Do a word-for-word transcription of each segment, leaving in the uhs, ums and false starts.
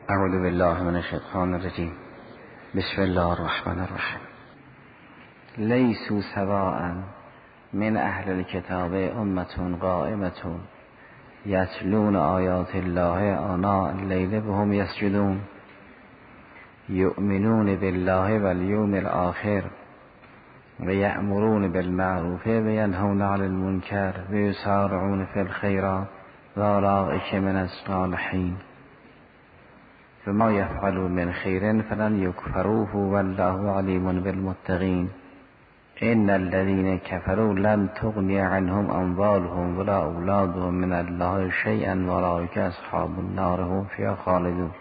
اعوذ بالله من الشیطان الرجیم. بسم الله الرحمن الرحیم. لیسوا سواء من اهل الكتاب امة قائمة یتلون آیات الله آناء اللیل وهم یسجدون یؤمنون بالله والیوم الآخر و یأمرون بالمعروف و ینهون عن المنکر و یسارعون فی الخیرات و اولئک من الصالحین و ما یفعلوا من خیر فلن یکفروه والله علیم بالمتقین. ان الذين كفروا لن تغني عنهم اموالهم ولا اولادهم من الله شيئا واولئک اصحاب النار هم فیها خالدون.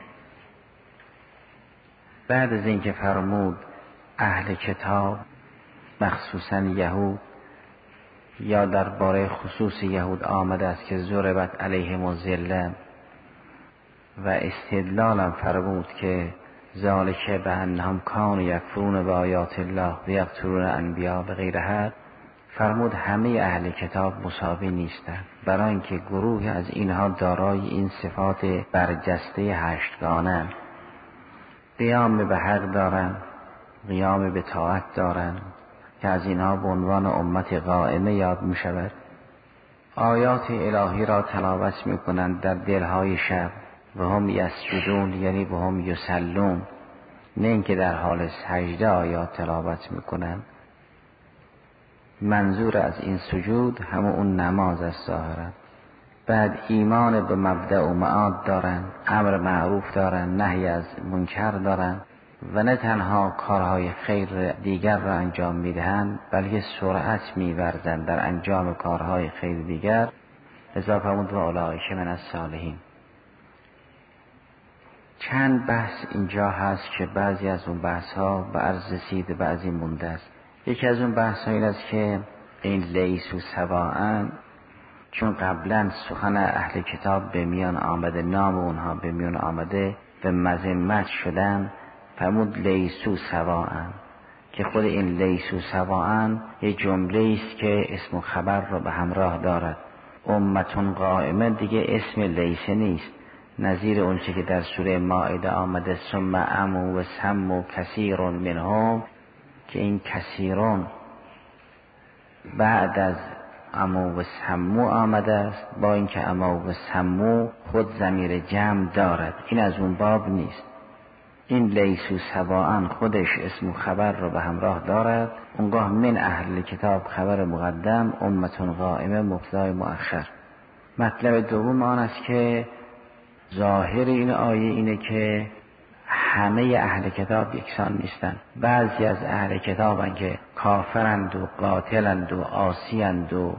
بعد از اینکه فرمود اهل کتاب مخصوصا یهود، یا درباره خصوص یهود آمده است که ضربت علیهم الذله، و استدلالم فرمود که ذالک بانهم کانوا یکفرون بآیات الله و یقتلون الانبیاء بغیر حق، فرمود همه اهل کتاب مساوی نیستند، برای اینکه گروه از اینها دارای این صفات برجسته هشتگانه، قیام به حق دارند، قیام به طاعت دارند که از اینها به عنوان امت قائمه یاد می شود. آیات الهی را تلاوت می کنند در دلهای شب و هم یسجدون، یعنی و هم یصلون، نه اینکه در حال سجده آیات تلاوت می کنند. منظور از این سجود همون اون نماز است ظاهرا. بعد ایمان به مبدأ و معاد دارند، امر معروف دارند، نهی از منکر دارند و نه تنها کارهای خیر دیگر را انجام میدهند بلکه سرعت می‌ورزند در انجام کارهای خیر دیگر. لذا فرمود و اولئک من الصالحین. چند بحث اینجا هست که بعضی از اون بحث ها به عرض رسید، بعضی مونده است. یکی از اون بحث ها این است که این لیسوا سواء، چون قبلا سخن اهل کتاب به میان آمده، نام اونها به میان آمده و مذمت شدن، فرمود لیسوا سواء، که خود این لیسوا سواء یک جمله است که اسم و خبر را به همراه دارد. امتون قائمه دیگه اسم لیسه نیست، نظیر اونچه که در سوره مائده آمده ثم عموا و سموا کثیر منهم، که این کثیرون بعد از عموا و سموا آمده است، با اینکه عموا و سموا خود ضمیر جمع دارد، این از اون باب نیست. این لیسوا سواء خودش اسم و خبر را به همراه دارد. اونگاه من اهل کتاب خبر مقدم، امتون قائمه مبتدای مؤخر. مطلب دوم آن است که ظاهر این آیه اینه که همه اهل کتاب یکسان نیستند. بعضی از اهل کتابند که کافرند و قاتلند و عاصیند و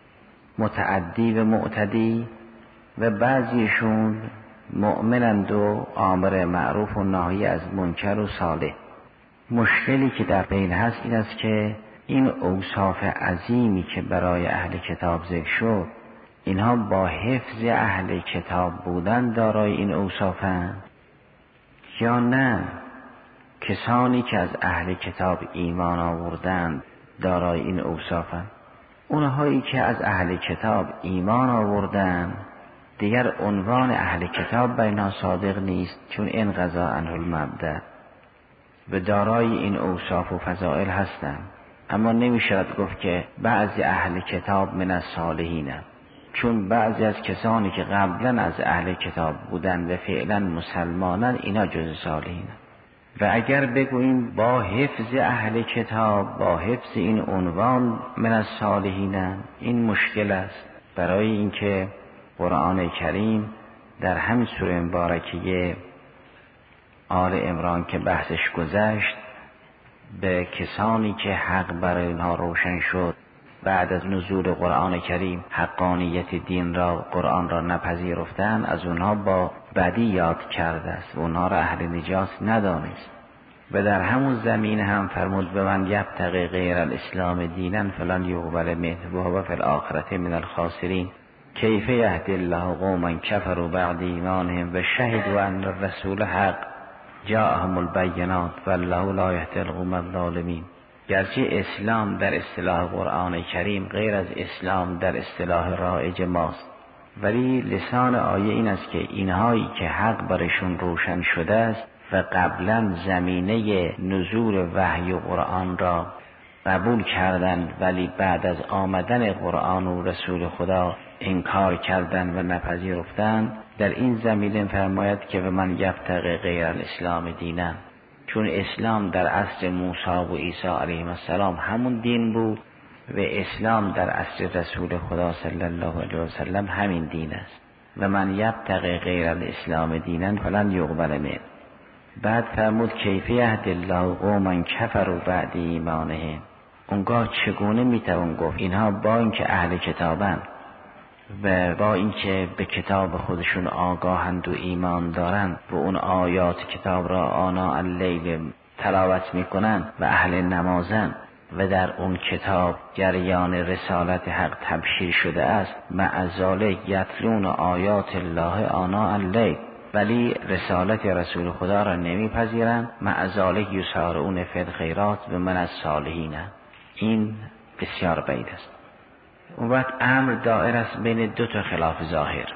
متعدی و معتدی، و بعضیشون مؤمنند و آمر معروف و ناهی از منکر و صالح. مشکلی که در بین هست این است که این اوصاف عظیمی که برای اهل کتاب ذکر شد، اینها با حفظ اهل کتاب بودن دارای این اوصافند یا نه کسانی که از اهل کتاب ایمان آوردند دارای این اوصافند؟ اونهایی که از اهل کتاب ایمان آوردند دیگر عنوان اهل کتاب بینها صادق نیست، چون انقضا عنه المبدأ و دارای این اوصاف و فضائل هستند. اما نمی شود گفت که بعضی اهل کتاب من الصالحینند، چون بعضی از کسانی که قبلا از اهل کتاب بودند و فعلا مسلمانند اینا جز صالحینند. و اگر بگوییم با حفظ اهل کتاب، با حفظ این عنوان من الصالحینند، این مشکل است، برای اینکه قرآن کریم در همین سوره مبارکه آل عمران که بحثش گذشت، به کسانی که حق برای اینها روشن شد بعد از نزول قرآن کریم حقانیت دین را، قرآن را نپذیرفتن، از اونها با بدی یاد کرده است و اونها را اهل نجات ندانست. و در همون زمین هم فرمود به من یبتغی غیر الاسلام دینا فلن یقبل منه و هو فی الاخرة من الخاسرین. کیف یهدی الله قوما کفروا بعد ایمانهم و شهدوا ان الرسول حق جاءهم البینات والله لا یهدی القوم الظالمین. گرچه اسلام در اصطلاح قرآن کریم غیر از اسلام در اصطلاح رایج ماست، ولی لسان آیه این است که اینهایی که حق برشون روشن شده است و قبلا زمینه نزول وحی و قرآن را قبول کردند ولی بعد از آمدن قرآن و رسول خدا انکار کردند و نپذیرفتند، در این زمینه فرماید که به من یبتغی غیر الاسلام دینا، چون اسلام در عصر موسی و عیسی علیهم السلام همون دین بود و اسلام در عصر رسول خدا صلی الله علیه و سلم همین دین است. و من یبتغی غیر الاسلام دینا فلن یقبل منه. بعد فرمود کیف یهدی الله قوما کفروا بعد ایمانهم. اونگاه چگونه میتوان گفت اینها با اینکه اهل کتابند و با اینکه به کتاب خودشون آگاهند و ایمان دارند و اون آیات کتاب را آناء اللیل تلاوت میکنند و اهل نمازند و در اون کتاب جریان رسالت حق تبشیر شده است، مع ذلک یتلون آیات الله آناء اللیل، ولی رسالت رسول خدا را نمیپذیرند، مع ذلک یسارعون فی الخیرات و من الصالحین. این بسیار بعید است. اون وقت امر دائر است بین دو تا خلاف ظاهر.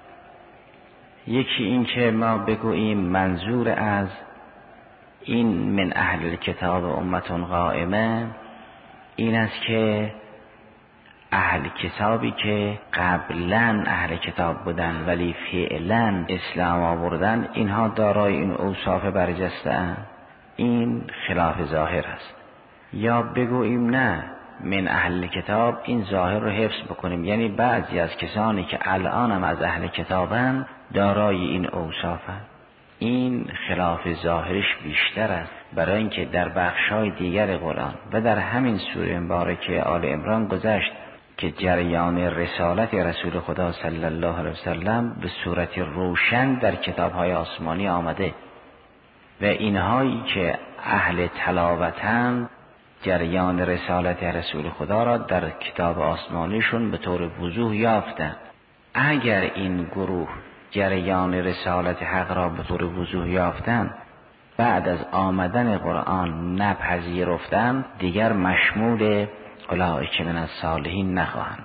یکی این که ما بگوییم منظور از این من اهل کتاب امتون قائمه این است که اهل کتابی که قبلا اهل کتاب بودن ولی فعلا اسلام آوردن، اینها دارای این اوصاف برجسته اند. این خلاف ظاهر است. یا بگوییم نه، من اهل کتاب این ظاهر رو حفظ بکنیم، یعنی بعضی از کسانی که الان هم از اهل کتابن دارای این اوصافن. این خلاف ظاهرش بیشتر است، برای اینکه در بخشای دیگر قرآن و در همین سوره مبارکه آل عمران گذشت که جریان رسالت رسول خدا صلی الله علیه وسلم به صورت روشن در کتاب‌های آسمانی آمده و اینهایی که اهل تلاوتند جریان رسالت رسول خدا را در کتاب آسمانیشون به طور وضوح یافتند. اگر این گروه جریان رسالت حق را به طور وضوح یافتند بعد از آمدن قرآن نپذیرفتند، دیگر مشمول اولئک من الصالحین نخواهند.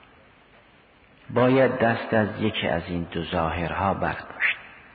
باید دست از یکی از این دو ظاهرها برداشت.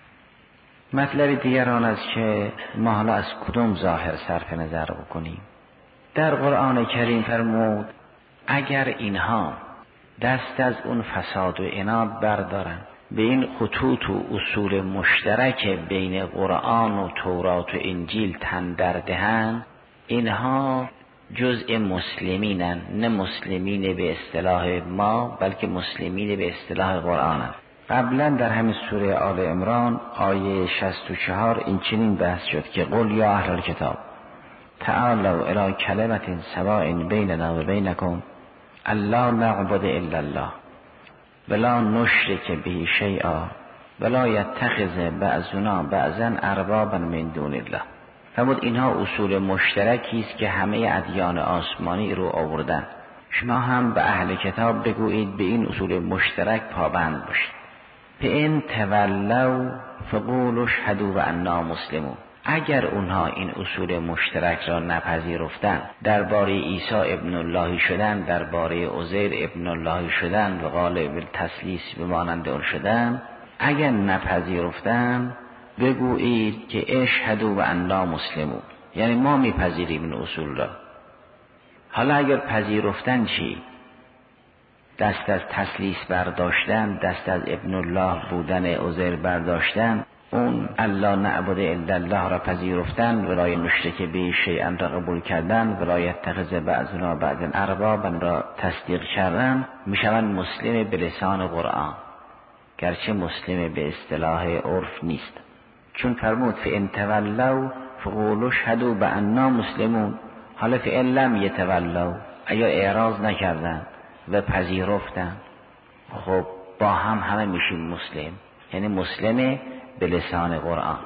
مطلب دیگر آن است که ما حالا از کدوم ظاهر صرف نظر بکنیم. در قرآن کریم فرمود اگر اینها دست از اون فساد و عناد بردارن، به این خطوط و اصول مشترک بین قرآن و تورات و انجیل تن در دهند، اینها جزء مسلمینن، نه مسلمین به اصطلاح ما بلکه مسلمین به اصطلاح قرآن. قبلا در همین سوره آل عمران آیه شصت و چهار این چنین بحث شد که قل یا اهل الکتاب تعالوا الی کلمة سواء بیننا و بینکم الا نعبد الا الله ولا نشرک به شیئا ولا یتخذ بعضنا بعضا اربابا من دون الله. فرمود اینها اصول مشترکی است که همه ادیان آسمانی رو آوردن. شما هم به اهل کتاب بگویید به این اصول مشترک پابند باشید. فإن تولوا فقولوا اشهدوا بأننا مسلمون. اگر اونها این اصول مشترک را نپذیرفتند، درباره عیسی ابن الله شدن، درباره عزیر ابن الله شدن و غالب التثلیث به مانند اون شدن، اگر نپذیرفتند بگویید که اشهدوا بأننا مسلمون، یعنی ما میپذیریم این اصول را. حالا اگر پذیرفتن چی؟ دست از تثلیث برداشتن، دست از ابن الله بودن عزیر برداشتن، اون الله نعبد الا الله را پذیرفتن، ولای نشرک به شیئا را قبول کردن، ولای یتخذ بعضنا بعضا اربابا را تصدیق کردن، میشوند مسلم به لسان قرآن، گرچه مسلم به اصطلاح عرف نیست. چون فرمود فإن تولوا فقولوا اشهدوا بأننا مسلمون. حالا فإن لم یتولوا، اگر اعراض نکردن و پذیرفتن، خب با هم همه میشیم مسلم، یعنی مسلم به لسان قرآن.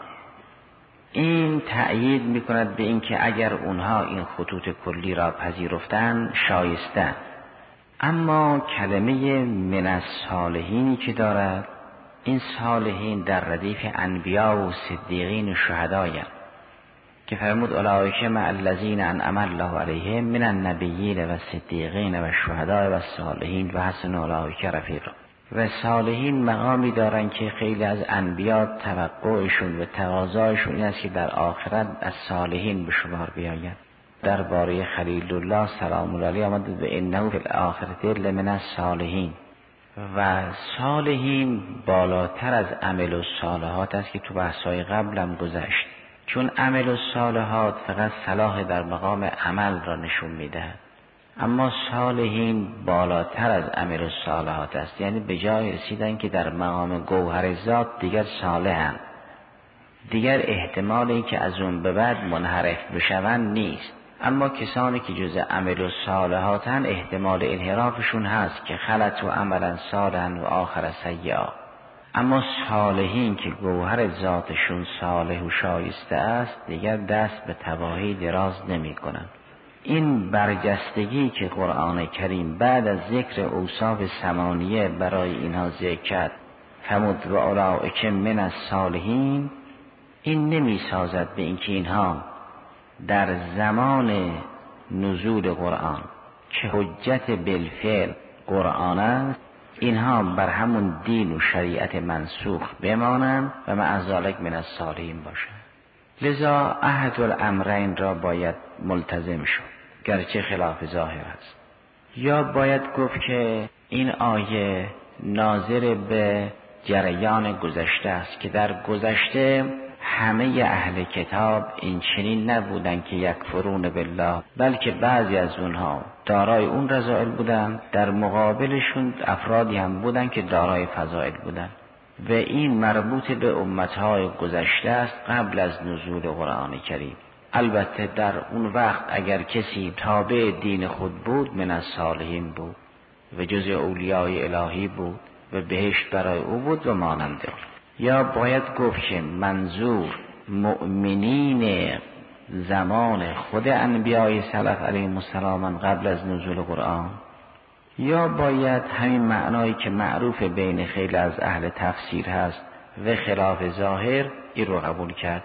این تأیید میکند به این که اگر اونها این خطوط کلی را پذیرفتن شایستن. اما کلمه من الصالحینی که دارد، این صالحین در ردیف انبیا و صدیقین و شهدایم که فرمود اولئک مع الذین انعم الله علیهم من النبیین و صدیقین و شهداء و صالحین و حسن اولئک رفیقا. و صالحین مقامی دارن که خیلی از انبیا توقعشون و تقاضایشون این است که در آخرت از صالحین به شمار بیاین. درباره خلیل الله سلام الله علیه آمد و انه فی الاخرة لمن الصالحین و صالحین بالاتر از عمل الصالحات است که تو بحث‌های قبلم گذشت، چون عمل الصالحات فقط صلاح در مقام عمل را نشون میدهد، اما صالحین بالاتر از عمل الصالحات است، یعنی به جای رسیدن که در مقام گوهر ذات دیگر صالحن، دیگر احتمال این که از اون به بعد منحرف بشون نیست. اما کسانی که جز عمل الصالحاتن احتمال انحرافشون هست که خلط و عملا صالحا و آخر سیئا. اما صالحین که گوهر ذاتشون صالح و شایسته است دیگر دست به تباهی دراز نمی کنن. این برجستگی که قرآن کریم بعد از ذکر اوصاف ثمانیه برای اینها ذکر کرد، فمد و اولئک من الصالحین، این نمی سازد به اینکه اینها در زمان نزول قرآن که حجت بالفعل قرآن است، اینها بر همون دین و شریعت منسوخ بمانند و مع ذلک من الصالحین باشند. لذا احد الامرین را باید ملتزم شد، گرچه خلاف ظاهر است. یا باید گفت که این آیه ناظر به جریان گذشته است که در گذشته همه اهل کتاب این چنین نبودن که یکفرون بالله، بلکه بعضی از اونها دارای اون رذائل بودن، در مقابلشون افرادی هم بودن که دارای فضائل بودن و این مربوط به امتهای گذشته است قبل از نزول قرآن کریم. البته در اون وقت اگر کسی تابع دین خود بود من الصالحین بود و جز اولیای الهی بود و بهشت برای او بود و ماننده. یا باید گفت که منظور مؤمنین زمان خود انبیای سلف علیهم السلام قبل از نزول قرآن، یا باید همین معنایی که معروف بین خیلی از اهل تفسیر هست و خلاف ظاهر این رو قبول کرد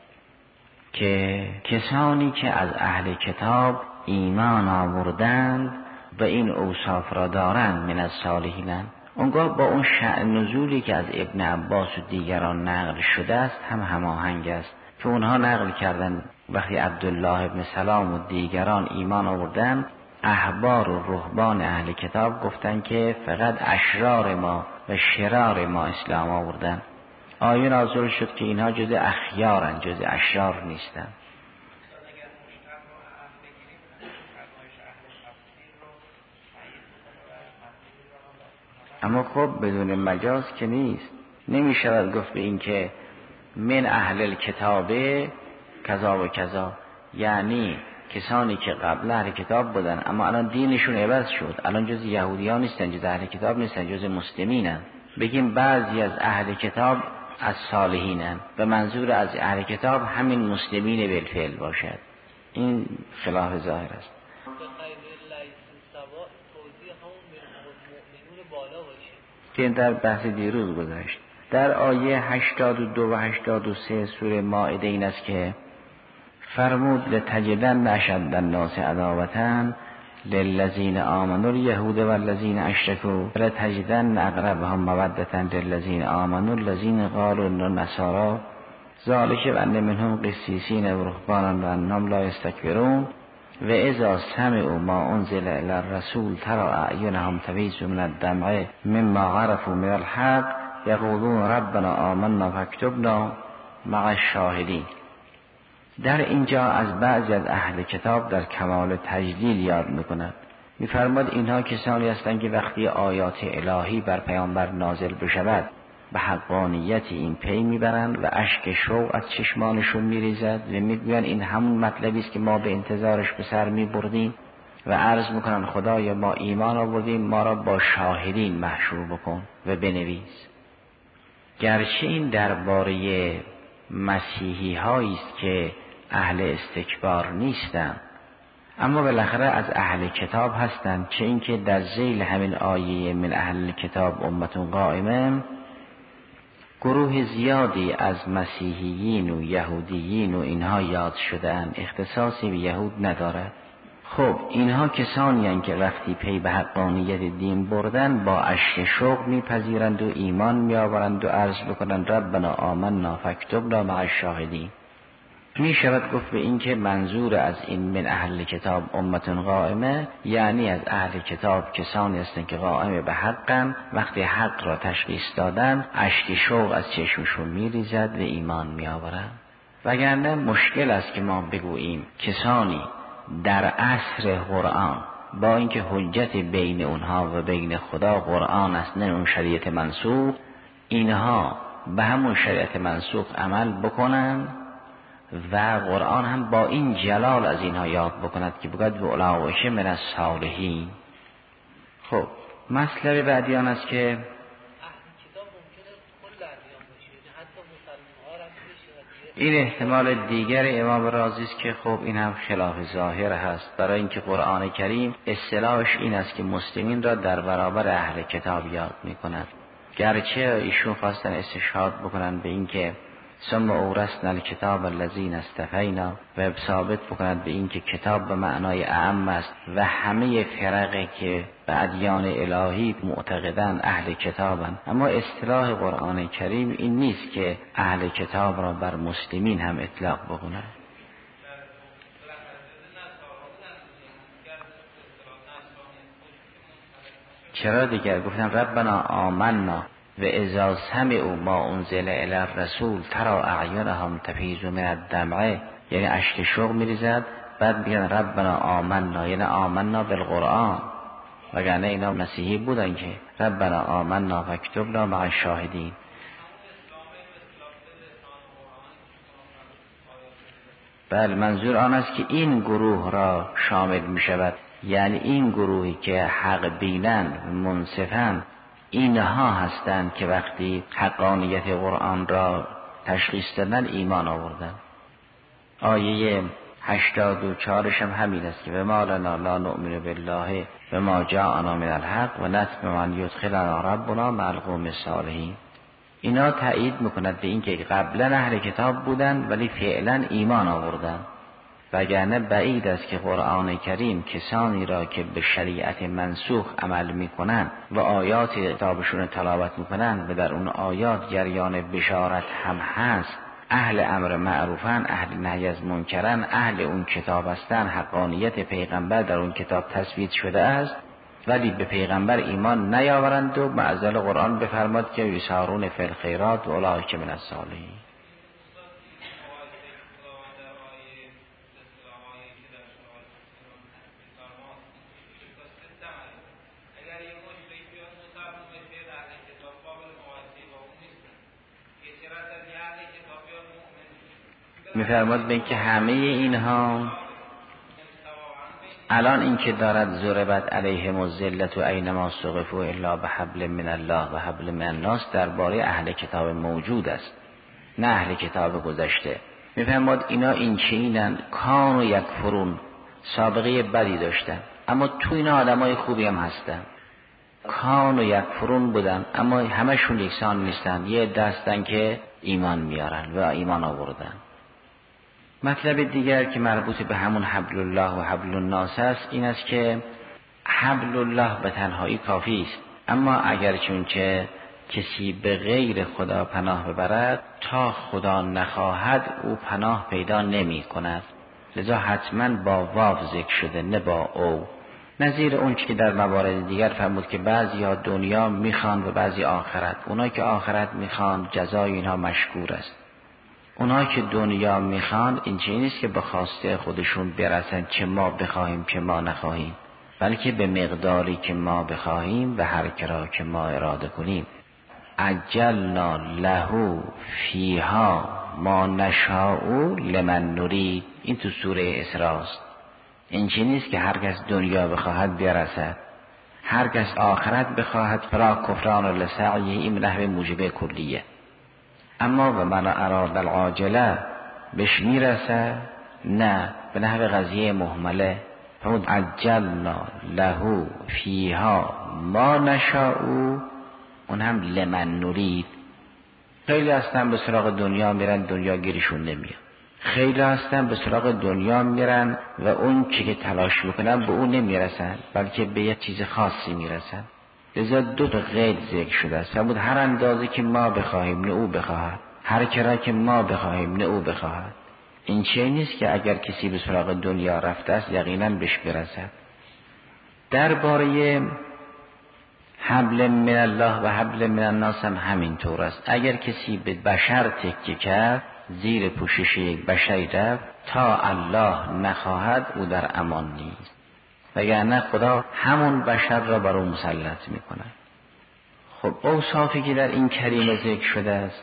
که کسانی که از اهل کتاب ایمان آوردند و این اوصاف را دارند من الصالحین، اونگاه با اون شأن نزولی که از ابن عباس و دیگران نقل شده است هم هماهنگ است که اونها نقل کردن وقتی عبدالله ابن سلام و دیگران ایمان آوردن، احبار و رهبان اهل کتاب گفتن که فقط اشرار ما و شرار ما اسلام آوردن. آیه نازل شد که اینها جز اخیارن، جز اشرار نیستن. اما خب بدون مجاز که نیست، نمی شود گفت به این که من اهل الکتاب کذا و کذا، یعنی کسانی که قبل اهل کتاب بودن اما الان دینشون عوض شد، الان جز یهودیان نیستن، جز اهل کتاب نیستن، جز مسلمینن. بگیم بعضی از اهل کتاب از صالحینن و منظور از اهل کتاب همین مسلمین بالفعل باشد، این خلاف ظاهر است. که در بحث دیروز گذاشت در آیه هشتاد و دو و هشتاد و سه سوره مائده این است که فرمود لتجدن اشد الناس عداوة للذین آمنوا اليهود والذین اشرکوا ولتجدن اقربهم مودة للذین آمنوا الذین قالوا النصارى ذلك بأن منهم قسیسین و رهبانا و انهم لا یستکبرون و اذا سمعوا ما انزل الى الرسول ترى اعینهم تفیض من الدمع مما عرفوا من الحق یقولون ربنا آمنا فاکتبنا مع الشاهدین. در اینجا از بعضی از اهل کتاب در کمال تجلیل یاد میکند. میفرماد اینها کسانی هستند که وقتی آیات الهی بر پیامبر نازل بشود به حقانیت این پی میبرند و اشک شوق از چشمانشون میریزد و میگویند این همون مطلبی است که ما به انتظارش به سر میبردیم و عرض میکنن خدایا ما ایمان آوردیم، ما را با شاهدین محشور بکن و بنویس. گرچه این درباره مسیحی هایی است که اهل استکبار نیستند، اما بالاخره از اهل کتاب هستند، چه اینکه در ذیل همین آیه من اهل کتاب امتون قائمه گروه زیادی از مسیحیین و یهودیین و اینها یاد شدن، اختصاصی به یهود ندارد. خب اینها کسانی هستند که وقتی پی به حقانیت دین بردن با اشک شوق میپذیرند و ایمان میآورند و عرض بکنند ربنا آمنا فاکتبنا مع الشاهدین. می شود گفت به این که منظور از این من اهل کتاب امت قائمه، یعنی از اهل کتاب کسانی هستند که قائم به حقن، وقتی حق را تشخیص دادن اشک شوق از چشمشون میریزد و ایمان میآورند. وگرنه مشکل است که ما بگوییم کسانی در عصر قرآن با اینکه حجت بین اونها و بین خدا قرآن است نه اون شریعت منسوخ، اینها به همون شریعت منسوخ عمل بکنن و قرآن هم با این جلال از اینها یاد بکند که بگوید و اولئک من الصالحین. خب مسئله بعدی آن است که این احتمال دیگر امام رازی است که خب این هم خلاف ظاهر هست، برای اینکه قرآن کریم اصطلاحش این است که مسلمین را در برابر اهل کتاب یاد می‌کند، گرچه ایشون خواستن استشهاد بکنن به اینکه ثم اورثنا الکتاب الذین اصطفینا و ثابت بکنند به این که کتاب به معنای اعم است و همه فرقه که به ادیان الهی معتقدن اهل کتابن، اما اصطلاح قرآن کریم این نیست که اهل کتاب را بر مسلمین هم اطلاق بکنند. چرا دیگر گفتن ربنا آمنا و اذا سمعوا ما انزل الی الرسول ترى اعینهم تفیض من الدمع، یعنی اشک شوق میریزد، بعد میگن ربنا آمنا یعنی آمنا بالقرآن، وگرنه اینا مسیحی بودن که ربنا آمنا فاکتبنا مع الشاهدین. بله منظور آن است که این گروه را شامل می شود، یعنی این گروهی که حق بینند منصفند اینها هستند که وقتی حقانیت قرآن را تشخیص دادن ایمان آوردن. آیه هشتاد و چهارش هم همین است که و ما لنا لا نؤمن بالله و ما جاءنا من الحق و نطمع ان یدخلنا ربنا مع القوم الصالحین. اینا تایید میکند به این که قبلا اهل کتاب بودن ولی فعلا ایمان آوردن، وگرنه بعید است که قرآن کریم کسانی را که به شریعت منسوخ عمل میکنن و آیات کتابشون تلاوت میکنن و در اون آیات جریان بشارت هم هست، اهل امر معروفن، اهل نهی از منکرن، اهل اون کتاب هستن، حقانیت پیغمبر در اون کتاب تثبیت شده است، ولی به پیغمبر ایمان نیاورند و معزل قرآن بفرماد که یسارون فی الخیرات و اولئک من الصالحین. میفرماد به که همه اینها الان این که دارد ضربت علیهم الذلة اینما ثقفوا الا بحبل من الله و حبل من الناس درباره اهل کتاب موجود است، نه اهل کتاب گذشته. میفرماد اینا این چنینن کان و یکفرون، سابقه بدی داشتن اما تو اینا آدمای خوبی هم هستن. کان و یکفرون بودن اما همشون یکسان نیستن، یه دستن که ایمان میارن و ایمان آوردن. مطلب دیگر که مربوط به همون حبل الله و حبل الناس است این است که حبل الله به تنهایی کافی است، اما اگر چونچه کسی به غیر خدا پناه ببرد تا خدا نخواهد او پناه پیدا نمی کند، لذا حتما با واو ذکر شده نه با او. نظیر اون که در موارد دیگر فرمود که بعضی ها دنیا میخوان و بعضی آخرت. اونا که آخرت میخوان جزای اینها مشکور است، اونا که دنیا میخوان این چیزی نیست که به خواسته خودشون برسن چه ما بخواهیم چه ما نخواهیم، بلکه به مقداری که ما بخواهیم و هر کرا که ما اراده کنیم. عجلنا له فیها ما نشاء لمن نرید، این تو سوره اسراء است. این چیزی نیست که هر کس دنیا بخواهد برسد، هر کس آخرت بخواهد فرا کفران لسعیه، این نحو موجبه کلیه. اما و من اراد العاجله بهش میرسه نه، به نحو قضیه مهمله. فرمود عجلنا له فیها ما نشاء، اون هم لمن نرید. خیلی هستن به سراغ دنیا میرن دنیا گیرشون نمیاد، خیلی هستن به سراغ دنیا میرن و اون چی که تلاش میکنن به اون نمیرسن، بلکه به یه چیز خاصی میرسن. لذا دو تا قید ذکر شده است. فرمود هر اندازه که ما بخواهیم نه او بخواهد، هر کرا که ما بخواهیم نه او بخواهد. این چه نیست که اگر کسی به سراغ دنیا رفته است یقینا بهش برسد. درباره حبل من الله و حبل من الناس هم همین طور است. اگر کسی به بشر تکیه کرد، زیر پوشش یک بشری رفت، تا الله نخواهد او در امان نیست، وگرنه خدا همون بشر را بر او مسلط میکنه. خب اوصافی که در این کریمه ذکر شده است،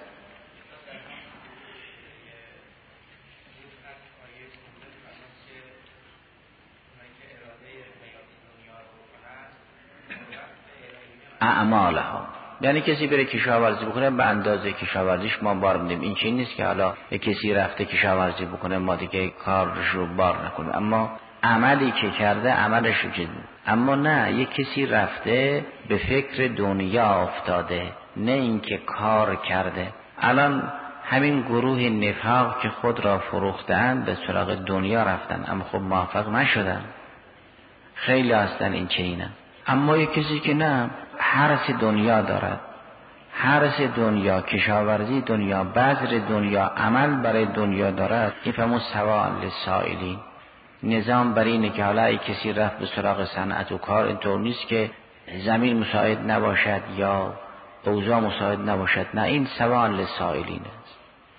اعمالها، یعنی کسی بره کشاورزی بکنه به اندازه کشاورزیش ما بار میدیم. این چیز نیست که حالا یک کسی رفته کشاورزی بکنه ما دیگه کارش رو بار نکنیم، اما عملی که کرده عملش رو جد. اما نه، یک کسی رفته به فکر دنیا افتاده، نه اینکه کار کرده. الان همین گروه نفاق که خود را فروختند به سراغ دنیا رفتن، اما خب موفق نشدن. خیلی هستن این چینه. اما یک کسی که نه، حرص دنیا دارد، حرص دنیا، کشاورزی دنیا، بذر دنیا، عمل برای دنیا دارد، این فهمون سواء للسائلین. نظام بر اینه که حالا ای کسی رفت به سراغ صنعت و کار، اینطور نیست که زمین مساعد نباشد یا اوضاع مساعد نباشد، نه، این سواء للسائلین است.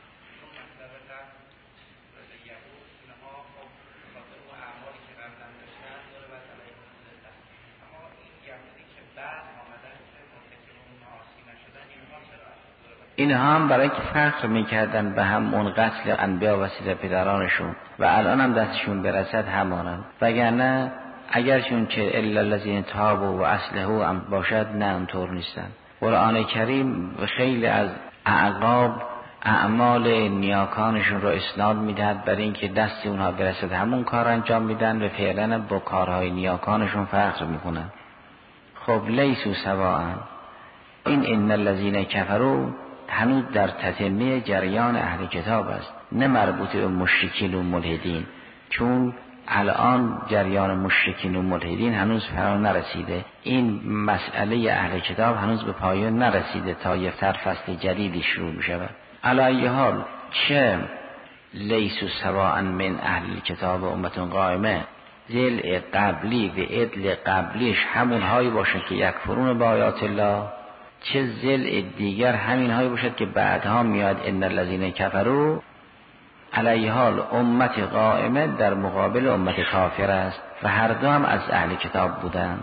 اینها هم برای که فخر میکردن به هم اون قتل انبیا وسیله پدرانشون و الان هم دستشون برسد همانن، وگرنه اگرشون چه الا الذین تابوا و اصلحوا هم باشد، نه اونطور نیستن. قرآن کریم خیلی از اعقاب اعمال نیاکانشون رو اسناد میدهد برای اینکه دست اونها برسد همون کار انجام میدن و فعلا با کارهای نیاکانشون فخر میکنن. خب لیسوا سواء، این ان الذین کفروا هنوز در تتمه جریان اهل کتاب است، نه مربوط به مشرکین و ملحدین، چون الان جریان مشرکین و ملحدین هنوز فرا نرسیده. این مسئله اهل کتاب هنوز به پایان نرسیده تا یک فصل جدیدی شروع می شود. علی ای حال، چه لیسوا سواء من اهل کتاب امت قائمه، ذل قبلی و عدل قبلیش همون هایی باشه که یکفرون با آیات الله، چه ذل دیگر همین هایی باشد که بعدها میاد ان الذین کفروا. علی حال امت قائمه در مقابل امت کافر است و هر دو هم از اهل کتاب بودن.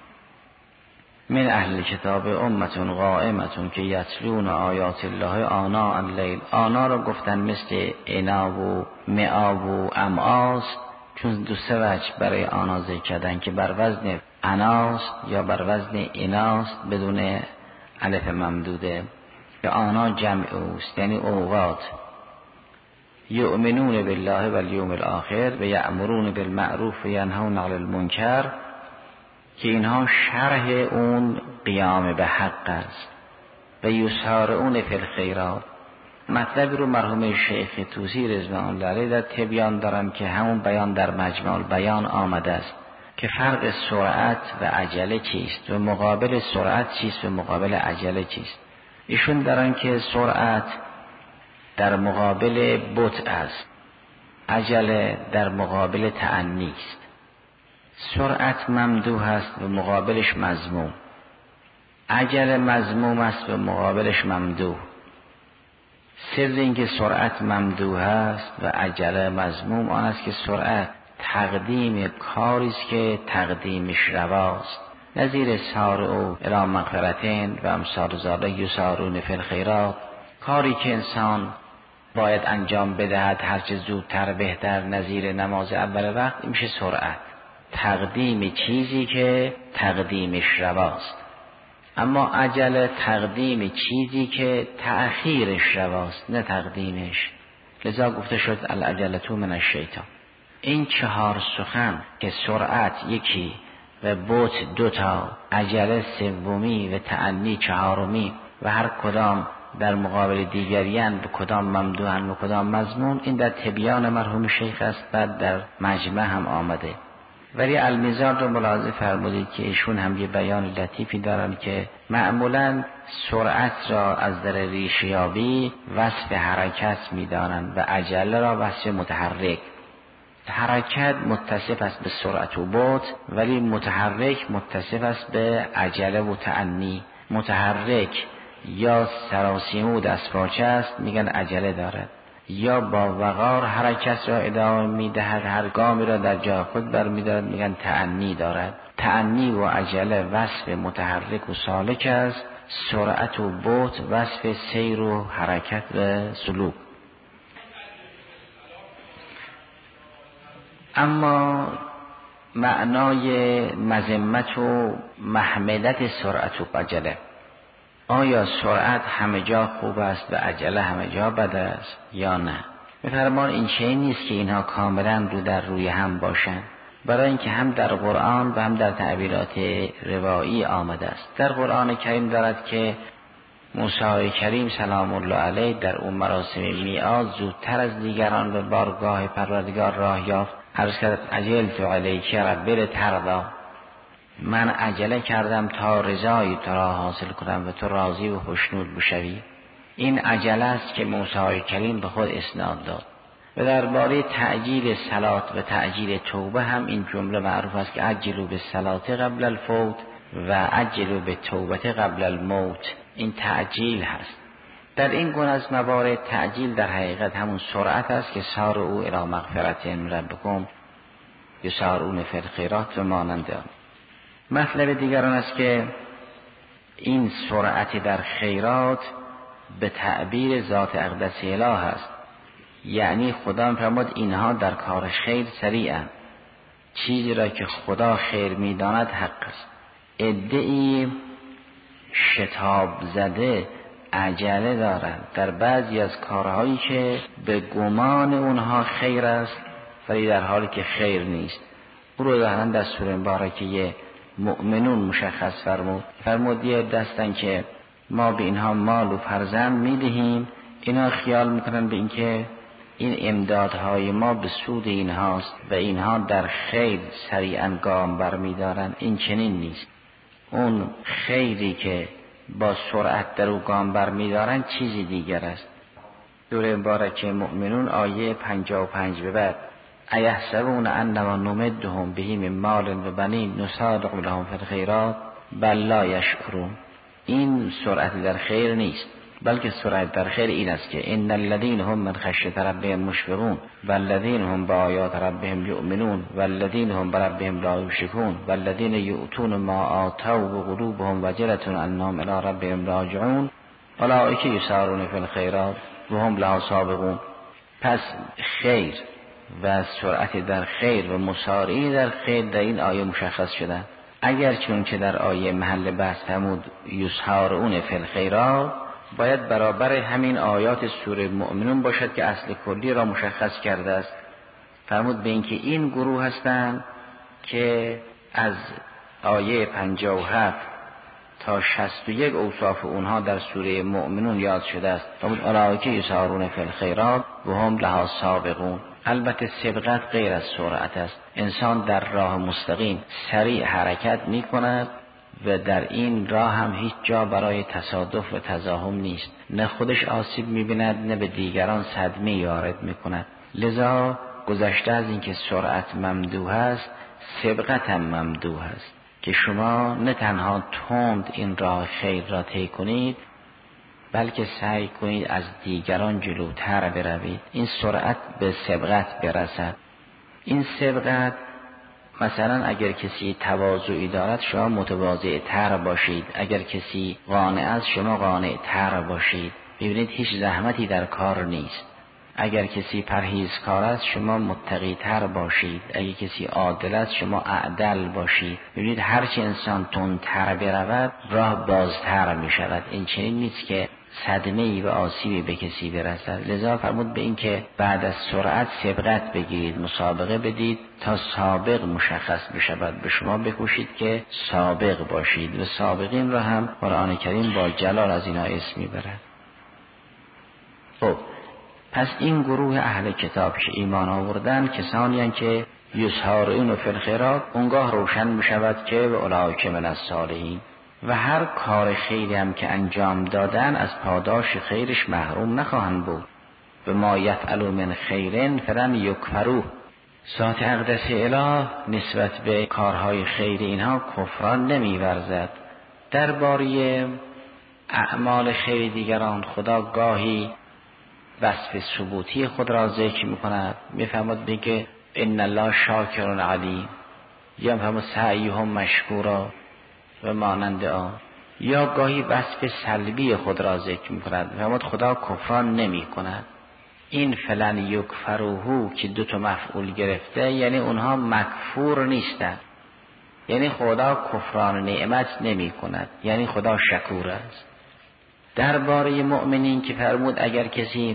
من اهل کتاب امت قائمه که یتلون آیات الله آناء اللیل. آنا رو گفتن مثل انا و معا و امعاست، چون دو سه وجه برای آنا ذکر کردن که بر وزن اناست یا بر وزن اناست بدون الف ممدوده، که آنا جمع اوست یعنی اوقات. یؤمنون بالله و الیوم الاخر و یأمرون بالمعروف و ینهون عن المنکر، که اینها شرح اون قیام به حق است. و یسارعون فی الخیرات، مطلب رو مرحوم شیخ طوسی رضوان الله علیه در تبیان دارم که همون بیان در مجمع البیان آمده است که فرق سرعت و عجله چیست و مقابل سرعت چیست و مقابل عجله چیست. ایشون دارن که سرعت در مقابل بطء است، عجله در مقابل تأنی است. سرعت ممدوح است و مقابلش مذموم، عجله مذموم است و مقابلش ممدوح. سر اینکه سرعت ممدوح است و عجله مذموم آن است که سرعت تقدیم کاری است که تقدیمش رواست، نظیر سارعوا الی مغفرتین و امثال ذلک یسارعون فی الخیرات. کاری که انسان باید انجام بدهد هرچه زودتر بهتر، نظیر نماز اول وقت، میشه سرعت، تقدیم چیزی که تقدیمش رواست. اما عجله تقدیم چیزی که تأخیرش رواست، نه تقدیمش. لذا گفته شد العجلة من الشیطان. این چهار سخن که سرعت یکی و بطء دوتا، عجله سومی و تأنی چهارمی و هر کدام در مقابل دیگریان به کدام ممدوحن و کدام مذموم، این در تبیان مرحوم شیخ است، بعد در مجمع هم آمده. ولی المیزان رو ملاحظه فرمودید که ایشون هم یه بیان لطیفی دارن که معمولا سرعت را از در ریشیابی وصف حرکت میدانند و عجله را وصف متحرک. حرکت متصف است به سرعت و بعد، ولی متحرک متصف است به عجله و تأنی. متحرک یا سراسیمه و دستپاچه است، میگن عجله دارد، یا با وقار حرکت را ادامه میدهد، هر گامی را در جای خود برمیدارد، میگن تأنی دارد. تأنی و عجله وصف متحرک و سالک است، سرعت و بعد وصف سیر و حرکت و سلوک. اما معنای مذمت و محمدت سرعت و عجله، آیا سرعت همه جا خوب است و عجله همه جا بد است یا نه؟ می‌فرمان این چیزی نیست که اینها کاملا رو در روی هم باشند، برای اینکه هم در قرآن و هم در تعبیرات روایی آمده است. در قرآن کریم دارد که موسی کریم سلام الله علیه در اون مراسم میعاد زودتر از دیگران به بارگاه پروردگار راه یافت. عرض کرد عجلت علیک رب ترضی، من عجله کردم تا رضای تو را حاصل کنم و تو راضی و خوشنود بشوی. این عجله است که موسی کریم به خود اسناد داد. و درباره تعجیل صلات و تعجیل توبه هم این جمله معروف است که عجلوا بالصلاه قبل الفوت و عجلوا بالتوبه قبل الموت. این تعجیل هست. در این گونه از موارد تعجیل در حقیقت همون سرعت است که سارعوا الی مغفرة من ربکم یسارعون فی الخیرات و مانند آن. مطلب دیگر آن است که این سرعت در خیرات به تعبیر ذات اقدس اله است، یعنی خدا فرمود اینها در کار خیر سریعند. چیزی را که خدا خیر می‌داند حق است. عده‌ای شتاب زده عجله دارند در بعضی از کارهایی که به گمان اونها خیر است ولی در حالی که خیر نیست. او رو دارن در سوره مبارکه مؤمنون مشخص فرمود. فرمود یه دستن که ما به اینها مال و فرزند میدهیم، اینا خیال میکنن به اینکه این امدادهای ما به سود اینهاست و اینها در خیر سریعا گام برمیدارن. این چنین نیست. اون خیری که با سرعت در او گام برمیدارن چیزی دیگر است. سوره مبارکه مؤمنون آیه پنجاه و پنج به بعد ایحسبون انما نمدهم به من مال و بنین نسارع لهم فی الخیرات بل لا یشعرون. این سرعت در خیر نیست، بلکه سرعت در خیر این است که ان الذین هم من خشیة ربهم مشفقون والذین هم بآیات ربهم یؤمنون والذین هم بربهم لا یشرکون والذین یؤتون ما آتوا و قلوبهم وجلة انهم الی ربهم راجعون اولئک یسارعون فی الخیرات و هم لها سابقون. پس خیر و سرعت در خیر و مسارعی در خیر در این آیه مشخص شده. اگر چون که در آیه محل بحث فرمود یسارعون فی الخیرات، باید برابر همین آیات سوره مؤمنون باشد که اصل کلی را مشخص کرده است. فرمود به اینکه این گروه هستند که از آیه پنجاه و هفت تا شصت و یک اوصاف اونها در سوره مؤمنون یاد شده است. فرمود اولئک یسارعون فی الخیرات و هم لها سابقون. البته سبقت غیر از سرعت است. انسان در راه مستقیم سریع حرکت می کند و در این راه هم هیچ جا برای تصادف و تزاحم نیست. نه خودش آسیب می بیند نه به دیگران صدمه وارد می کند. لذا گذشته از اینکه سرعت ممدوح است، سبقت هم ممدوح است که شما نه تنها تند این راه خیر را طی کنید، بلکه سعی کنید از دیگران جلوتر بروید. این سرعت به سبقت برسد. این سبقت مثلا اگر کسی تواضعی دارد شما متواضع تر باشید، اگر کسی قانع است شما قانع تر باشید. ببینید هیچ زحمتی در کار نیست. اگر کسی پرهیزکار است شما متقی تر باشید، اگر کسی عادل است شما اعدل باشید. ببینید هرچی انسان تندتر برود راه بازتر می شود. این چنین نیست که صدمه‌ای و آسیبی به کسی برسد. لذا فرمود به این که بعد از سرعت سبقت بگیرید، مسابقه بدید تا سابق مشخص بشود. به شما بکوشید که سابق باشید و سابقین را هم قرآن کریم با جلال از اینا اسم میبرد. خب پس این گروه اهل کتاب که ایمان آوردن کسانی هستند که یسارعون فی الخیرات، اونگاه روشن میشود که و اولئک من الصالحین، و هر کار خیری هم که انجام دادن از پاداش خیرش محروم نخواهند بود. به ما یفعلوا من خیر فلن یکفروه. ذات اقدس اله نسبت به کارهای خیر اینها کفران نمی‌ورزد. درباره اعمال خیر دیگران خدا گاهی وصف ثبوتی خود را ذکر می‌کند، می‌فرماید بگه ان الله شاکر علیم، یا می‌فرماید سعیهم مشکورا و مانند آن، یا گاهی وصف سلبی خود را ذکر می‌کند، می‌فرماید خدا کفران نمی‌کند. این فلن یکفروه که دو تا مفعول گرفته یعنی اونها مکفور نیستند، یعنی خدا کفران نعمت نمی کند، یعنی خدا شکور است. درباره مؤمنین که فرمود اگر کسی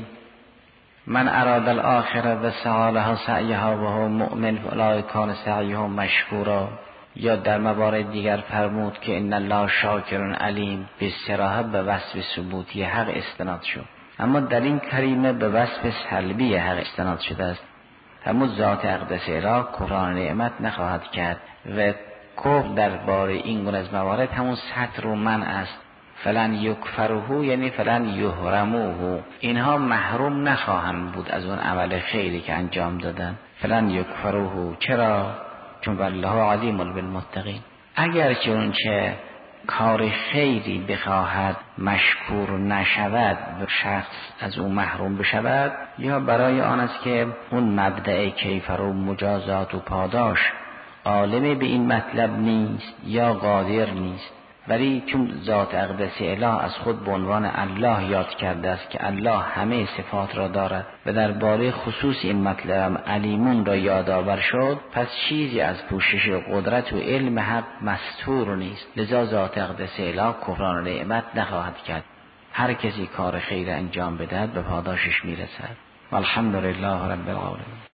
من اراد الاخره و سعی لها سعیها و هو مؤمن فاولئک کان سعیهم مشکورا، یا در موارد دیگر فرمود که ان الله شاکر علیم، به صراحت به وصف ثبوتی حق استناد شد. اما در این کریمه به وصف سلبی حق استناد شده است. همون ذات اقدس اله کفران نعمت نخواهد کرد و کفر درباره این گونه از موارد همون ستر و منع است. فلن یکفروه یعنی فلن یحرموه، اینها محروم نخواهند بود از اون عمل خیری که انجام دادن. فلن یکفروه، چرا؟ چون والله علیم بالمتقین. اگر که اون چه کار خیری بخواهد مشکور نشود و شخص از اون محروم بشود، یا برای آن است که اون مبدأ کیفر و مجازات و پاداش عالم به این مطلب نیست یا قادر نیست، ولی چون ذات اقدس اله از خود به عنوان الله یاد کرده است که الله همه صفات را دارد و درباره خصوص این مطلب علیمون را یادآور شد، پس چیزی از پوشش قدرت و علم حق مستور نیست. لذا ذات اقدس اله کفران نعمت نخواهد کرد. هر کسی کار خیر انجام بدهد به پاداشش میرسد. والحمدلله رب العالمین.